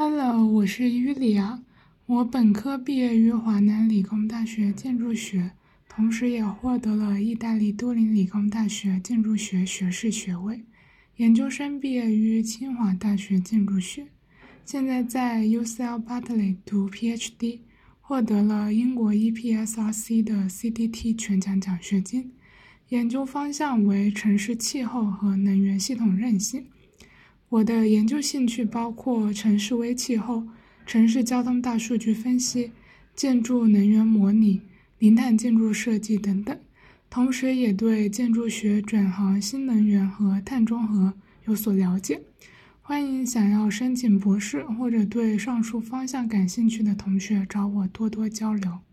Hello，我是于里亚。我本科毕业于华南理工大学建筑学，同时也获得了意大利多林理工大学建筑学学士学位。研究生毕业于清华大学建筑学，现在在 UCL Bartley 读 PhD，获得了英国 EPSRC 的 CDT 全奖奖学金。研究方向为城市气候和能源系统韧性。我的研究兴趣包括城市微气候、城市交通大数据分析、建筑能源模拟、零碳建筑设计等等，同时也对建筑学转行新能源和碳中和有所了解。欢迎想要申请博士或者对上述方向感兴趣的同学找我多多交流。